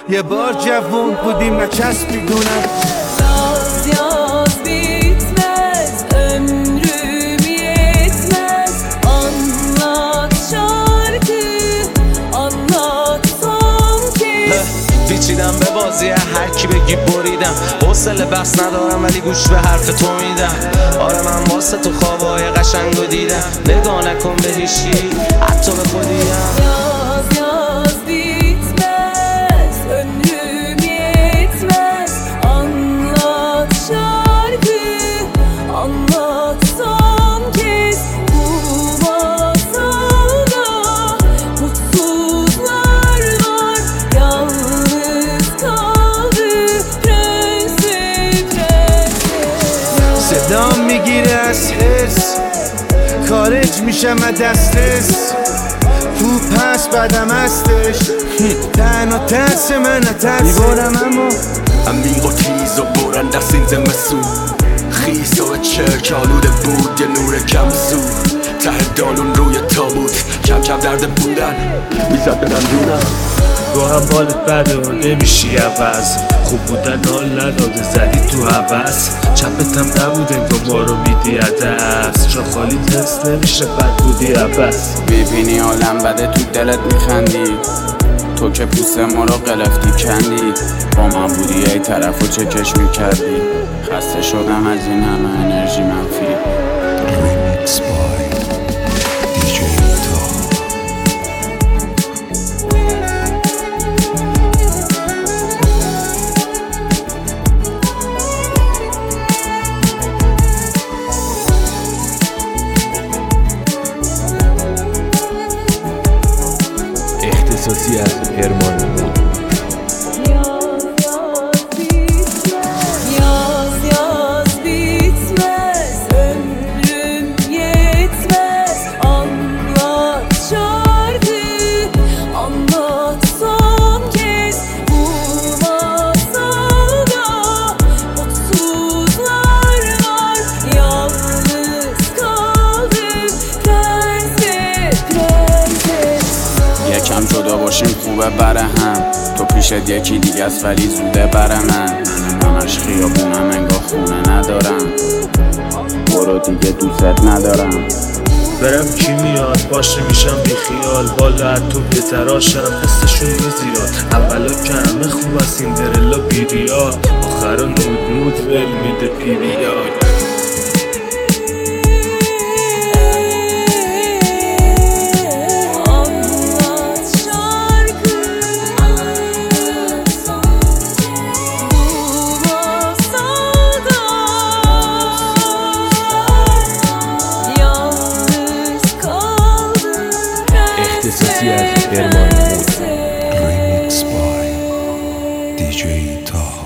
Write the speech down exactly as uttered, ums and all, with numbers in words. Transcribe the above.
یه بار جوون بودیم نچسبیدونم. Yaz yaz bitmez, ömrüm yetmez. Anlat şarkı, anlat son kez. پیچیدم به بازی هر کی بگی بریدم، حوصله بحث ندارم ولی گوش به حرف تو میدم. آره من واسه تو خوابای قشنگو دیدم، نگاه نکن به هیچی حتی به خودیم. Yaz yaz bitmez, ömrüm yetmez. Anlat şarkı, anlat son kez. Bu masalda mutsuzlar var, yalnız kaldı prenses prenses. صدام میگیره از حس، خارج میشم از دستش. تو پس بدم هستش، تنها ترس من ترس میبارم اما عمیق و تیز و برن دست این زمستون. خیس و چرک آلوده بود یه نور کم سو، ته دالون روی تابوت کم کم درده بودن میزد بدن دونم. تو هم بالت بده و نمیشی عوض، خوب بودن حال نداده زدی تو حوث. چپت هم نبود انگار ما رو میدی عدس، چون خالی تست نمیشه بد بودی عبس. ببینی عالم بده تو دلت میخندی، تو که پوست ما رو قلفتی کندی. با من بودی ای طرفو چکش میکردی، خسته شدم از این همه انرژی منفی. Remix by دی جی تا. اختصاصی از هرمان بود. Yaz yaz bitmez, ömrüm yetmez. Anlat şarkı, anlat son kez. Bu masalda mutsuzlar var, yalnız kaldım prenses prenses. یکم جدا باشیم خوبه بره هم، تو پیشت یکی دیگه است ولی زوده بره من. همش خیابونم انگار خونه ندارم، برو دیگه دوست ندارم. برم کی میاد باشه میشم بی خیال، بالا تو بتراشم حسشون میزیاد. اولا که همه خوب از این درلا بیریا، آخر نود نود ول میده پیریاد. Anlat şarkı, anlat son kez. Bu masalda yalnız kaldım اختصاصی از هرمان بود. Remix by دی جی تا.